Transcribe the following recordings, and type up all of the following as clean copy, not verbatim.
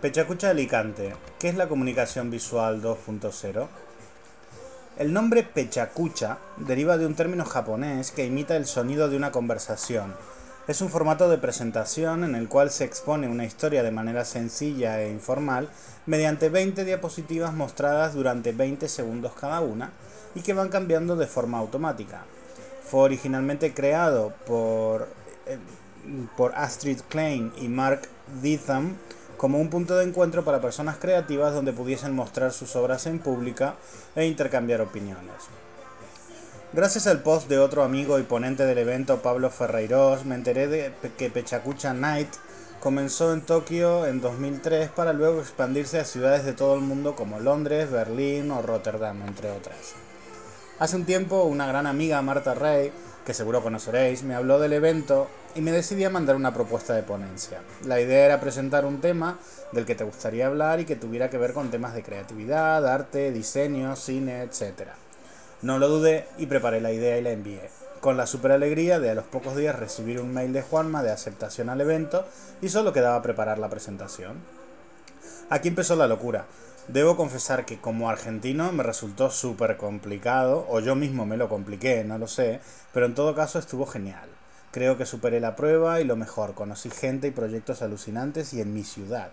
Pechacucha Alicante. ¿Qué es la comunicación visual 2.0? El nombre Pechacucha deriva de un término japonés que imita el sonido de una conversación. Es un formato de presentación en el cual se expone una historia de manera sencilla e informal mediante 20 diapositivas mostradas durante 20 segundos cada una y que van cambiando de forma automática. Fue originalmente creado por Astrid Klein y Mark Ditham como un punto de encuentro para personas creativas donde pudiesen mostrar sus obras en público e intercambiar opiniones. Gracias al post de otro amigo y ponente del evento, Pablo Ferreiros, me enteré de que Pechacucha Night comenzó en Tokio en 2003 para luego expandirse a ciudades de todo el mundo como Londres, Berlín o Rotterdam, entre otras. Hace un tiempo una gran amiga, Marta Rey, que seguro conoceréis, me habló del evento y me decidí a mandar una propuesta de ponencia. La idea era presentar un tema del que te gustaría hablar y que tuviera que ver con temas de creatividad, arte, diseño, cine, etc. No lo dudé y preparé la idea y la envié, con la super alegría de a los pocos días recibir un mail de Juanma de aceptación al evento y solo quedaba preparar la presentación. Aquí empezó la locura. Debo confesar que como argentino me resultó súper complicado, o yo mismo me lo compliqué, no lo sé, pero en todo caso estuvo genial. Creo que superé la prueba y lo mejor, conocí gente y proyectos alucinantes y en mi ciudad.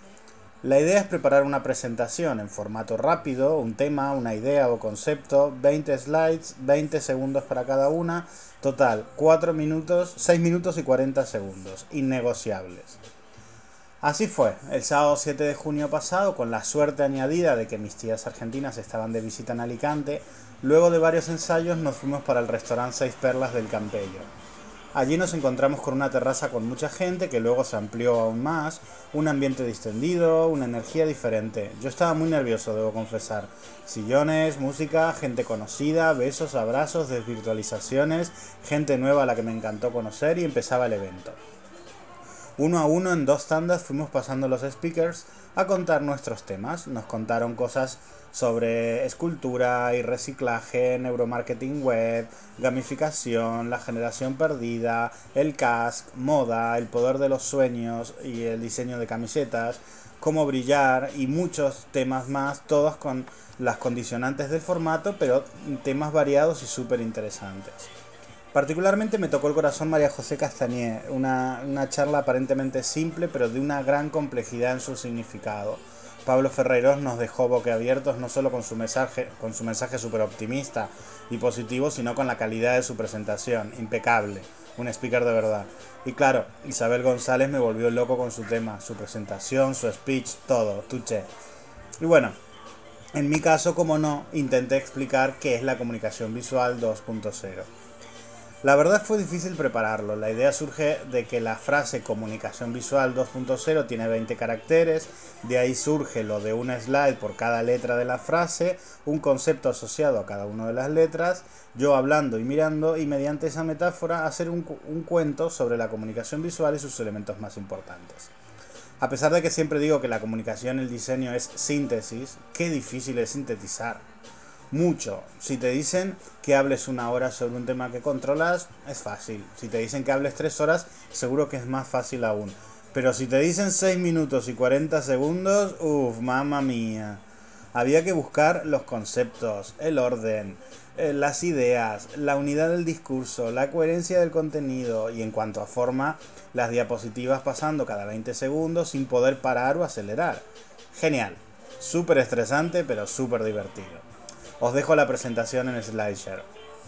La idea es preparar una presentación en formato rápido, un tema, una idea o concepto, 20 slides, 20 segundos para cada una, total 6 minutos y 40 segundos, innegociables. Así fue, el sábado 7 de junio pasado, con la suerte añadida de que mis tías argentinas estaban de visita en Alicante, luego de varios ensayos nos fuimos para el restaurante Seis Perlas del Campello. Allí nos encontramos con una terraza con mucha gente que luego se amplió aún más, un ambiente distendido, una energía diferente. Yo estaba muy nervioso, debo confesar. Sillones, música, gente conocida, besos, abrazos, desvirtualizaciones, gente nueva a la que me encantó conocer y empezaba el evento. Uno a uno en 2 tandas fuimos pasando los speakers a contar nuestros temas. Nos contaron cosas sobre escultura y reciclaje, neuromarketing web, gamificación, la generación perdida, el CASC, moda, el poder de los sueños y el diseño de camisetas, cómo brillar y muchos temas más, todos con las condicionantes del formato, pero temas variados y súper interesantes. Particularmente me tocó el corazón María José Castañé, una charla aparentemente simple pero de una gran complejidad en su significado. Pablo Ferreiros nos dejó boquiabiertos no solo con su mensaje súper optimista y positivo, sino con la calidad de su presentación, impecable, un speaker de verdad. Y claro, Isabel González me volvió loco con su tema, su presentación, su speech, todo, touché. Y bueno, en mi caso, como no, intenté explicar qué es la comunicación visual 2.0. La verdad fue difícil prepararlo, la idea surge de que la frase comunicación visual 2.0 tiene 20 caracteres, de ahí surge lo de un slide por cada letra de la frase, un concepto asociado a cada una de las letras, yo hablando y mirando y mediante esa metáfora hacer un cuento sobre la comunicación visual y sus elementos más importantes. A pesar de que siempre digo que la comunicación y el diseño es síntesis, qué difícil es sintetizar. Mucho. Si te dicen que hables 1 hora sobre un tema que controlas, es fácil. Si te dicen que hables 3 horas, seguro que es más fácil aún. Pero si te dicen 6 minutos y 40 segundos, mamma mía. Había que buscar los conceptos, el orden, las ideas, la unidad del discurso, la coherencia del contenido y en cuanto a forma, las diapositivas pasando cada 20 segundos sin poder parar o acelerar. Genial. Súper estresante, pero súper divertido. Os dejo la presentación en SlideShare.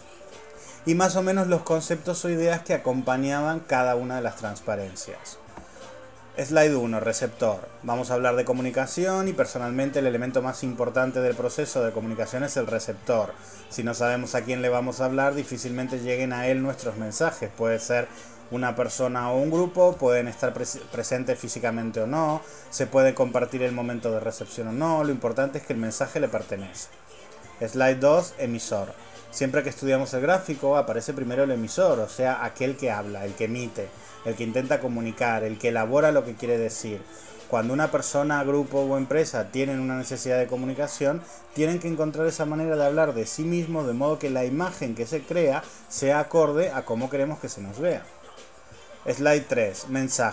Y más o menos los conceptos o ideas que acompañaban cada una de las transparencias. Slide 1, receptor. Vamos a hablar de comunicación y personalmente el elemento más importante del proceso de comunicación es el receptor. Si no sabemos a quién le vamos a hablar, difícilmente lleguen a él nuestros mensajes. Puede ser una persona o un grupo, pueden estar presentes físicamente o no, se puede compartir el momento de recepción o no, lo importante es que el mensaje le pertenece. Slide 2, emisor. Siempre que estudiamos el gráfico aparece primero el emisor, o sea, aquel que habla, el que emite, el que intenta comunicar, el que elabora lo que quiere decir. Cuando una persona, grupo o empresa tienen una necesidad de comunicación, tienen que encontrar esa manera de hablar de sí mismo de modo que la imagen que se crea sea acorde a cómo queremos que se nos vea. Slide 3, mensaje.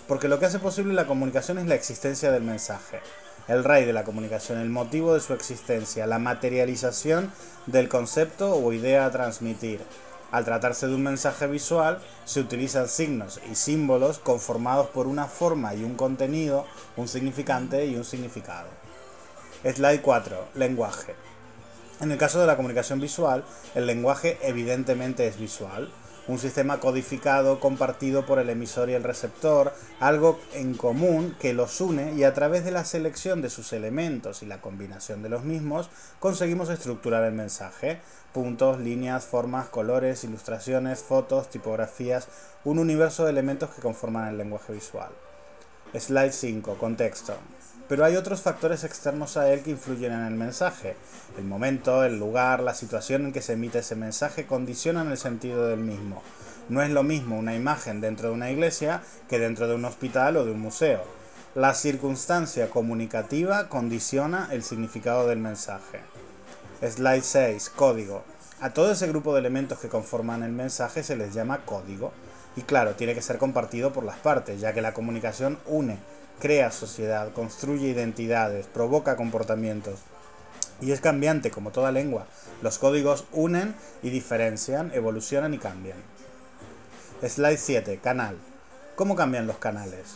porque lo que hace posible la comunicación es la existencia del mensaje, el rey de la comunicación, el motivo de su existencia, la materialización del concepto o idea a transmitir. Al tratarse de un mensaje visual, se utilizan signos y símbolos conformados por una forma y un contenido, un significante y un significado. Slide 4. Lenguaje. En el caso de la comunicación visual, el lenguaje evidentemente es visual, un sistema codificado compartido por el emisor y el receptor, algo en común que los une y a través de la selección de sus elementos y la combinación de los mismos conseguimos estructurar el mensaje. Puntos, líneas, formas, colores, ilustraciones, fotos, tipografías, un universo de elementos que conforman el lenguaje visual. Slide 5. Contexto. Pero hay otros factores externos a él que influyen en el mensaje. El momento, el lugar, la situación en que se emite ese mensaje condicionan el sentido del mismo. No es lo mismo una imagen dentro de una iglesia que dentro de un hospital o de un museo. La circunstancia comunicativa condiciona el significado del mensaje. Slide 6. Código. A todo ese grupo de elementos que conforman el mensaje se les llama código. Y claro, tiene que ser compartido por las partes, ya que la comunicación une, crea sociedad, construye identidades, provoca comportamientos. Y es cambiante como toda lengua. Los códigos unen y diferencian, evolucionan y cambian. Slide 7. Canal. ¿Cómo cambian los canales?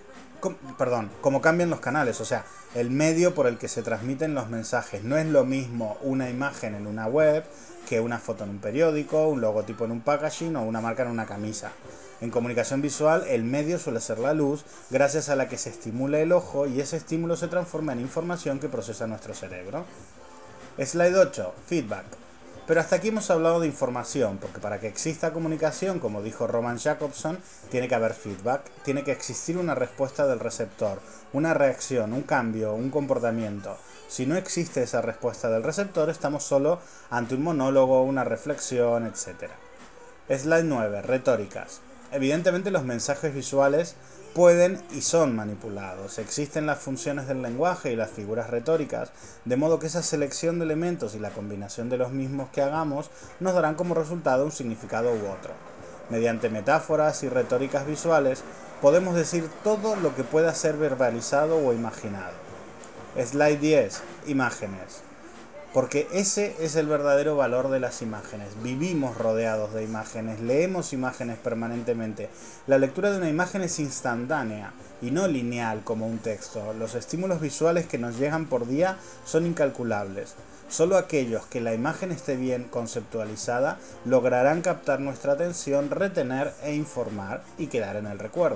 ¿Cómo cambian los canales? O sea, el medio por el que se transmiten los mensajes. No es lo mismo una imagen en una web que una foto en un periódico, un logotipo en un packaging o una marca en una camisa. En comunicación visual, el medio suele ser la luz, gracias a la que se estimula el ojo y ese estímulo se transforma en información que procesa nuestro cerebro. Slide 8. Feedback. Pero hasta aquí hemos hablado de información, porque para que exista comunicación, como dijo Roman Jakobson, tiene que haber feedback, tiene que existir una respuesta del receptor, una reacción, un cambio, un comportamiento. Si no existe esa respuesta del receptor, estamos solo ante un monólogo, una reflexión, etc. Slide 9. Retóricas. Evidentemente los mensajes visuales pueden y son manipulados. Existen las funciones del lenguaje y las figuras retóricas, de modo que esa selección de elementos y la combinación de los mismos que hagamos nos darán como resultado un significado u otro. Mediante metáforas y retóricas visuales podemos decir todo lo que pueda ser verbalizado o imaginado. Slide 10. Imágenes. Porque ese es el verdadero valor de las imágenes. Vivimos rodeados de imágenes, leemos imágenes permanentemente. La lectura de una imagen es instantánea y no lineal como un texto. Los estímulos visuales que nos llegan por día son incalculables. Solo aquellos que la imagen esté bien conceptualizada lograrán captar nuestra atención, retener e informar y quedar en el recuerdo.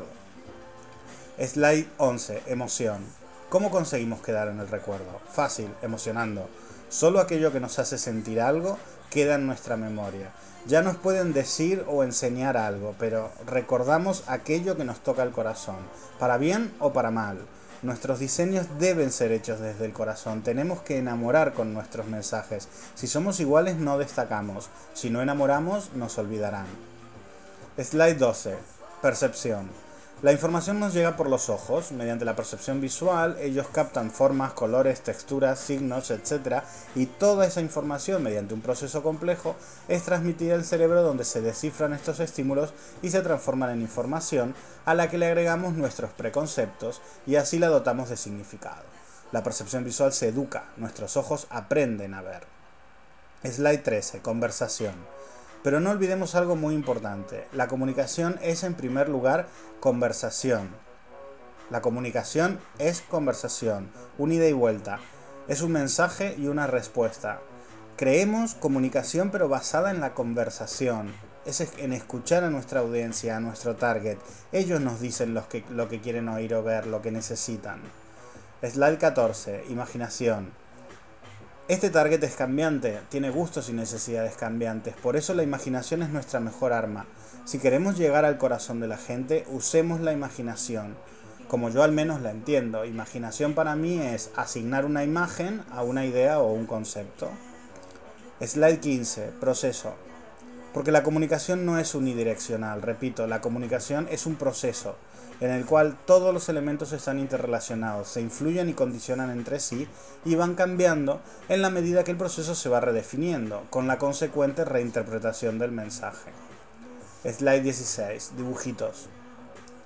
Slide 11. Emoción. ¿Cómo conseguimos quedar en el recuerdo? Fácil, emocionando. Solo aquello que nos hace sentir algo queda en nuestra memoria. Ya nos pueden decir o enseñar algo, pero recordamos aquello que nos toca el corazón, para bien o para mal. Nuestros diseños deben ser hechos desde el corazón. Tenemos que enamorar con nuestros mensajes. Si somos iguales no destacamos. Si no enamoramos nos olvidarán. Slide 12. Percepción. La información nos llega por los ojos. Mediante la percepción visual, ellos captan formas, colores, texturas, signos, etc. Y toda esa información, mediante un proceso complejo, es transmitida al cerebro, donde se descifran estos estímulos y se transforman en información a la que le agregamos nuestros preconceptos y así la dotamos de significado. La percepción visual se educa, nuestros ojos aprenden a ver. Slide 13. Conversación. Pero no olvidemos algo muy importante. La comunicación es, en primer lugar, conversación. La comunicación es conversación, un ida y vuelta. Es un mensaje y una respuesta. Creemos comunicación pero basada en la conversación. Es en escuchar a nuestra audiencia, a nuestro target. Ellos nos dicen lo que quieren oír o ver, lo que necesitan. Slide 14. Imaginación. Este target es cambiante, tiene gustos y necesidades cambiantes, por eso la imaginación es nuestra mejor arma. Si queremos llegar al corazón de la gente, usemos la imaginación. Como yo al menos la entiendo, imaginación para mí es asignar una imagen a una idea o un concepto. Slide 15. Proceso. Porque la comunicación no es unidireccional, repito, la comunicación es un proceso en el cual todos los elementos están interrelacionados, se influyen y condicionan entre sí y van cambiando en la medida que el proceso se va redefiniendo, con la consecuente reinterpretación del mensaje. Slide 16. Dibujitos.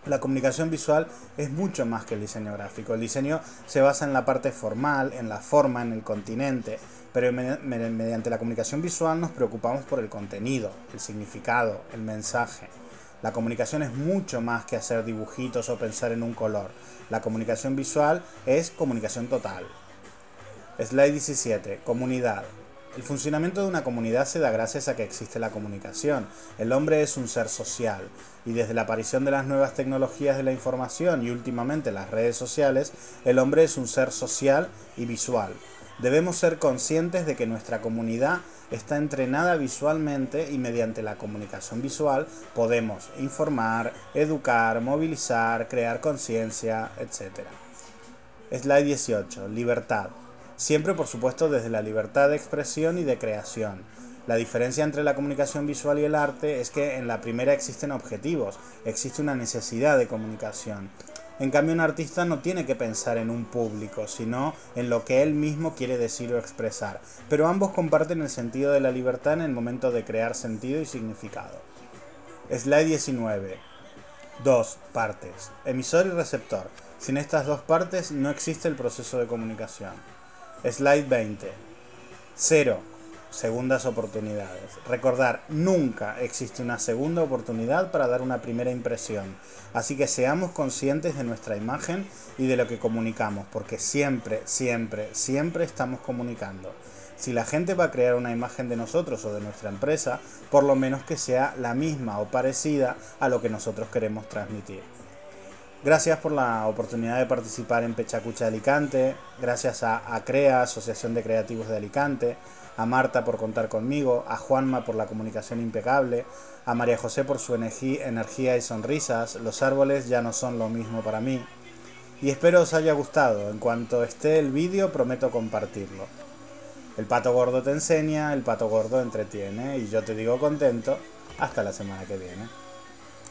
La comunicación visual es mucho más que el diseño gráfico. El diseño se basa en la parte formal, en la forma, en el continente, pero mediante la comunicación visual nos preocupamos por el contenido, el significado, el mensaje. La comunicación es mucho más que hacer dibujitos o pensar en un color. La comunicación visual es comunicación total. Slide 17. Comunidad. El funcionamiento de una comunidad se da gracias a que existe la comunicación. El hombre es un ser social y desde la aparición de las nuevas tecnologías de la información y últimamente las redes sociales, el hombre es un ser social y visual. Debemos ser conscientes de que nuestra comunidad está entrenada visualmente y mediante la comunicación visual podemos informar, educar, movilizar, crear conciencia, etc. Slide 18. Libertad. Siempre, por supuesto, desde la libertad de expresión y de creación. La diferencia entre la comunicación visual y el arte es que en la primera existen objetivos, existe una necesidad de comunicación. En cambio, un artista no tiene que pensar en un público, sino en lo que él mismo quiere decir o expresar. Pero ambos comparten el sentido de la libertad en el momento de crear sentido y significado. Slide 19. 2 partes. Emisor y receptor. Sin estas dos partes no existe el proceso de comunicación. Slide 20. 0. Segundas oportunidades. Recordar, nunca existe una segunda oportunidad para dar una primera impresión. Así que seamos conscientes de nuestra imagen y de lo que comunicamos, porque siempre, siempre, siempre estamos comunicando. Si la gente va a crear una imagen de nosotros o de nuestra empresa, por lo menos que sea la misma o parecida a lo que nosotros queremos transmitir. Gracias por la oportunidad de participar en Pechacucha Alicante, gracias a ACREA, Asociación de Creativos de Alicante, a Marta por contar conmigo, a Juanma por la comunicación impecable, a María José por su energía y sonrisas. Los árboles ya no son lo mismo para mí. Y espero os haya gustado. En cuanto esté el vídeo prometo compartirlo. El pato gordo te enseña, el pato gordo entretiene y yo te digo contento. Hasta la semana que viene.